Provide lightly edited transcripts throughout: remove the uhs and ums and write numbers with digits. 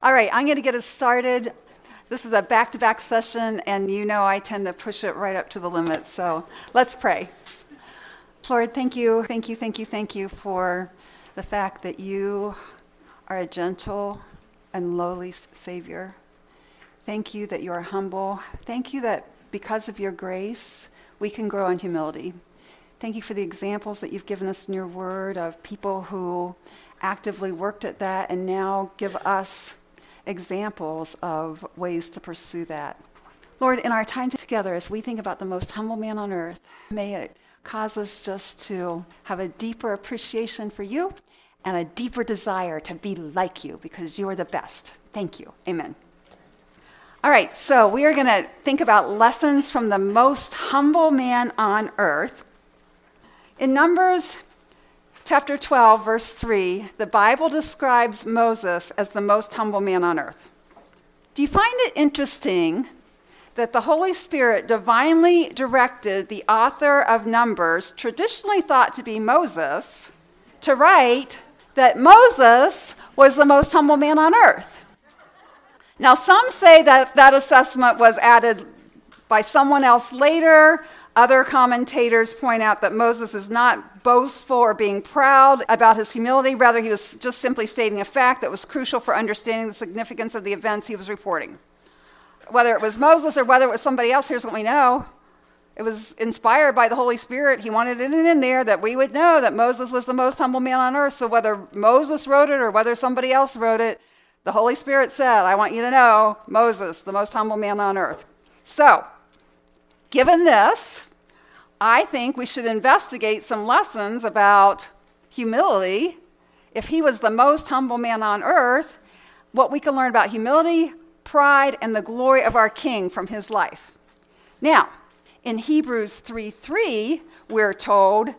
All right, I'm going to get us started. This is a back-to-back session, and you know I tend to push it right up to the limit, so let's pray. Lord, thank you for the fact that you are a gentle and lowly Savior. Thank you that you are humble. Thank you that because of your grace, we can grow in humility. Thank you for the examples that you've given us in your word of people who actively worked at that and now give us examples of ways to pursue that. Lord, in our time together, as we think about the most humble man on earth, may it cause us just to have a deeper appreciation for you and a deeper desire to be like you because you are the best. Thank you. Amen. All right, so we are going to think about lessons from the most humble man on earth. In Numbers chapter 12, verse 3, the Bible describes Moses as the most humble man on earth. Do you find it interesting that the Holy Spirit divinely directed the author of Numbers, traditionally thought to be Moses, to write that Moses was the most humble man on earth? Now, some say that that assessment was added by someone else later. Other commentators point out that Moses is not boastful or being proud about his humility. Rather, he was just simply stating a fact that was crucial for understanding the significance of the events he was reporting. Whether it was Moses or whether it was somebody else, here's what we know. It was inspired by the Holy Spirit. He wanted it in there that we would know that Moses was the most humble man on earth. So whether Moses wrote it or whether somebody else wrote it, the Holy Spirit said, I want you to know Moses, the most humble man on earth. So, given this, I think we should investigate some lessons about humility. If he was the most humble man on earth, what we can learn about humility, pride, and the glory of our King from his life. Now, in Hebrews 3:3, we're told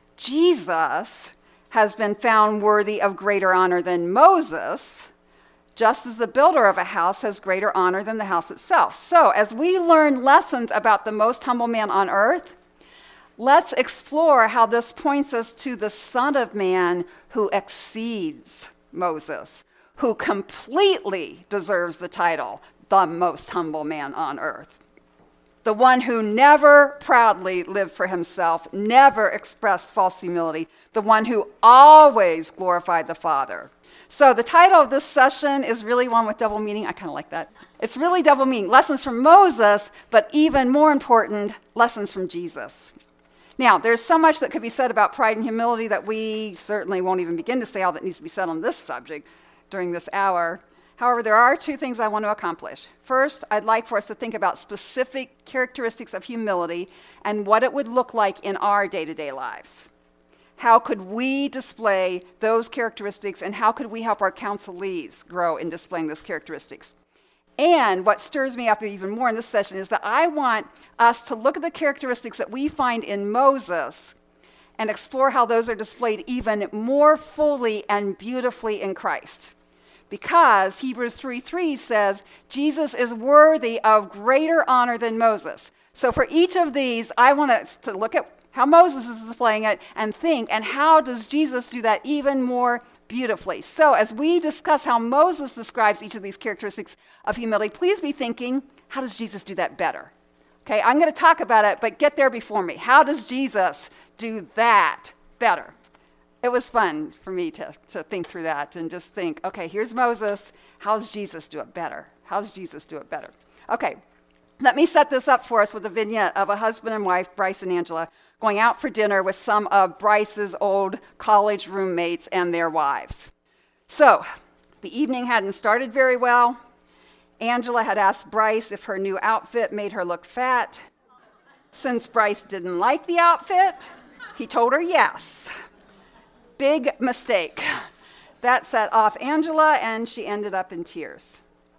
Jesus has been found worthy of greater honor than Moses, just as the builder of a house has greater honor than the house itself. So, as we learn lessons about the most humble man on earth, let's explore how this points us to the Son of Man who exceeds Moses, who completely deserves the title, the most humble man on earth. The one who never proudly lived for himself, never expressed false humility, the one who always glorified the Father. So the title of this session is really one with double meaning. I kind of like that. It's really double meaning. Lessons from Moses, but even more important, lessons from Jesus. Now, there's so much that could be said about pride and humility that we certainly won't even begin to say all that needs to be said on this subject during this hour. However, there are two things I want to accomplish. First, I'd like for us to think about specific characteristics of humility and what it would look like in our day-to-day lives. How could we display those characteristics, and how could we help our counselees grow in displaying those characteristics? And what stirs me up even more in this session is that I want us to look at the characteristics that we find in Moses and explore how those are displayed even more fully and beautifully in Christ. Because Hebrews 3:3 says, Jesus is worthy of greater honor than Moses. So for each of these, I want us to look at how Moses is displaying it and think, and how does Jesus do that even more beautifully? So as we discuss how Moses describes each of these characteristics of humility, please be thinking, how does Jesus do that better? Okay, I'm going to talk about it, but get there before me. How does Jesus do that better? It was fun for me to think through that and just think, okay, here's Moses. How does Jesus do it better? How does Jesus do it better? Okay, let me set this up for us with a vignette of a husband and wife, Bryce and Angela, going out for dinner with some of Bryce's old college roommates and their wives. So, the evening hadn't started very well. Angela had asked Bryce if her new outfit made her look fat. Since Bryce didn't like the outfit, he told her yes. Big mistake. That set off Angela, and she ended up in tears.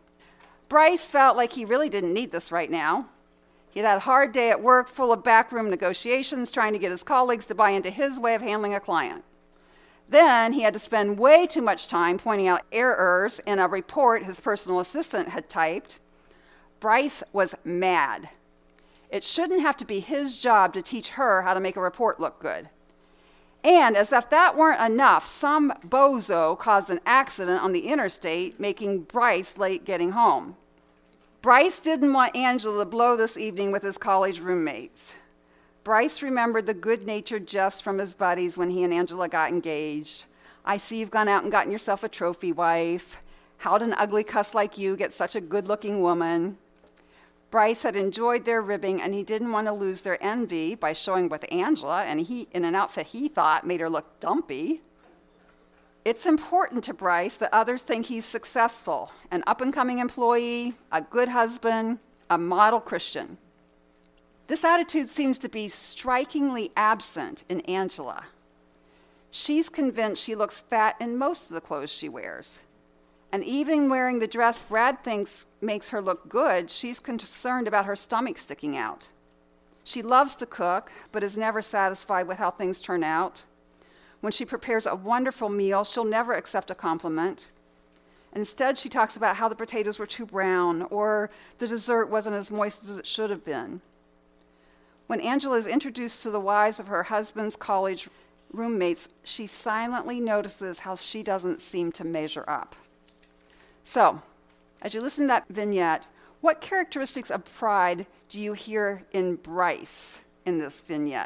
Bryce felt like he really didn't need this right now. He'd had a hard day at work, full of backroom negotiations, trying to get his colleagues to buy into his way of handling a client. Then he had to spend way too much time pointing out errors in a report his personal assistant had typed. Bryce was mad. It shouldn't have to be his job to teach her how to make a report look good. And as if that weren't enough, some bozo caused an accident on the interstate, making Bryce late getting home. Bryce didn't want Angela to blow this evening with his college roommates. Bryce remembered the good-natured jests from his buddies when he and Angela got engaged. I see you've gone out and gotten yourself a trophy wife. How'd an ugly cuss like you get such a good-looking woman? Bryce had enjoyed their ribbing, and he didn't want to lose their envy by showing with Angela and he in an outfit he thought made her look dumpy. It's important to Bryce that others think he's successful, an up-and-coming employee, a good husband, a model Christian. This attitude seems to be strikingly absent in Angela. She's convinced she looks fat in most of the clothes she wears. And even wearing the dress Brad thinks makes her look good, she's concerned about her stomach sticking out. She loves to cook, but is never satisfied with how things turn out. When she prepares a wonderful meal, she'll never accept a compliment. Instead, she talks about how the potatoes were too brown or the dessert wasn't as moist as it should have been. When Angela is introduced to the wives of her husband's college roommates, she silently notices how she doesn't seem to measure up. So, as you listen to that vignette, what characteristics of pride do you hear in Bryce in this vignette?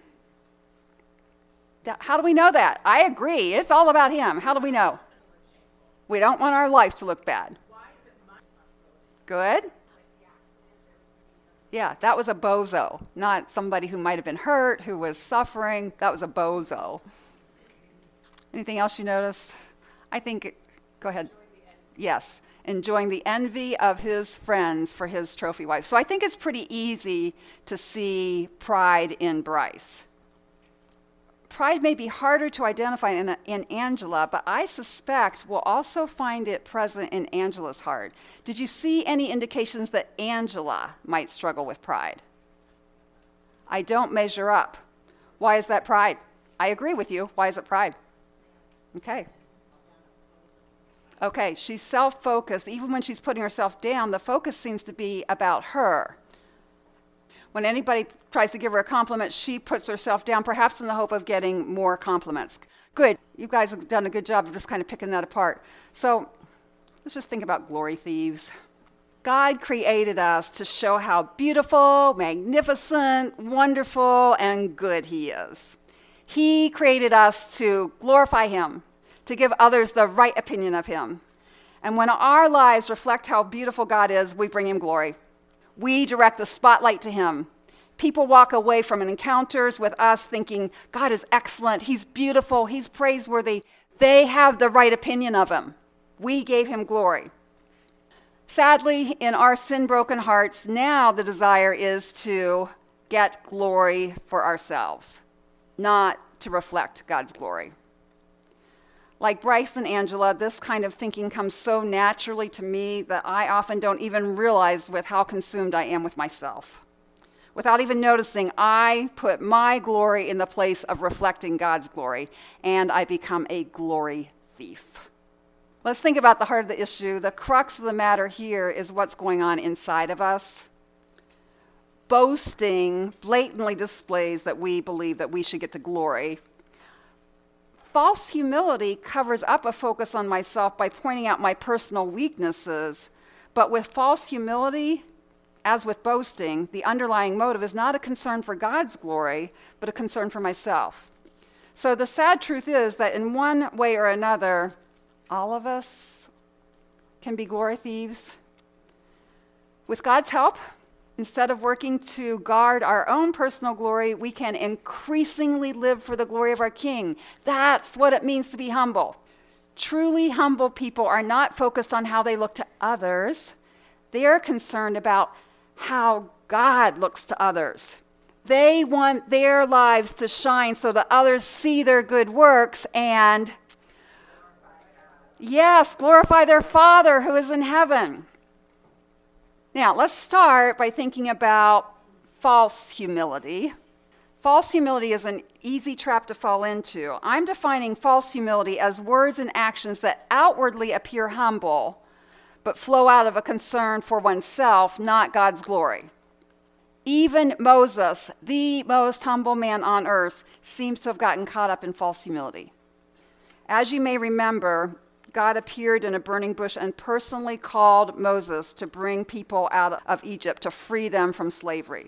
How do we know that? I agree. It's all about him. How do we know? We don't want our life to look bad. Good. Yeah, that was a bozo, not somebody who might have been hurt, who was suffering. That was a bozo. Anything else you noticed? Go ahead. Yes, enjoying the envy of his friends for his trophy wife. So I think it's pretty easy to see pride in Bryce. Pride may be harder to identify in Angela, but I suspect we'll also find it present in Angela's heart. Did you see any indications that Angela might struggle with pride? I don't measure up. Why is that pride? I agree with you. Why is it pride? Okay, she's self-focused. Even when she's putting herself down, the focus seems to be about her. When anybody tries to give her a compliment, she puts herself down, perhaps in the hope of getting more compliments. Good. You guys have done a good job of just kind of picking that apart. So let's just think about glory thieves. God created us to show how beautiful, magnificent, wonderful, and good he is. He created us to glorify him, to give others the right opinion of him. And when our lives reflect how beautiful God is, we bring him glory. We direct the spotlight to him. People walk away from encounters with us thinking, God is excellent, he's beautiful, he's praiseworthy. They have the right opinion of him. We gave him glory. Sadly, in our sin-broken hearts, now the desire is to get glory for ourselves, not to reflect God's glory. Like Bryce and Angela, this kind of thinking comes so naturally to me that I often don't even realize with how consumed I am with myself. Without even noticing, I put my glory in the place of reflecting God's glory, and I become a glory thief. Let's think about the heart of the issue. The crux of the matter here is what's going on inside of us. Boasting blatantly displays that we believe that we should get the glory. False humility covers up a focus on myself by pointing out my personal weaknesses. But with false humility, as with boasting, the underlying motive is not a concern for God's glory, but a concern for myself. So the sad truth is that in one way or another, all of us can be glory thieves. With God's help, instead of working to guard our own personal glory, we can increasingly live for the glory of our King. That's what it means to be humble. Truly humble people are not focused on how they look to others. They are concerned about how God looks to others. They want their lives to shine so that others see their good works and, yes, glorify their Father who is in heaven. Now, let's start by thinking about false humility. False humility is an easy trap to fall into. I'm defining false humility as words and actions that outwardly appear humble, but flow out of a concern for oneself, not God's glory. Even Moses, the most humble man on earth, seems to have gotten caught up in false humility. As you may remember, God appeared in a burning bush and personally called Moses to bring people out of Egypt, to free them from slavery.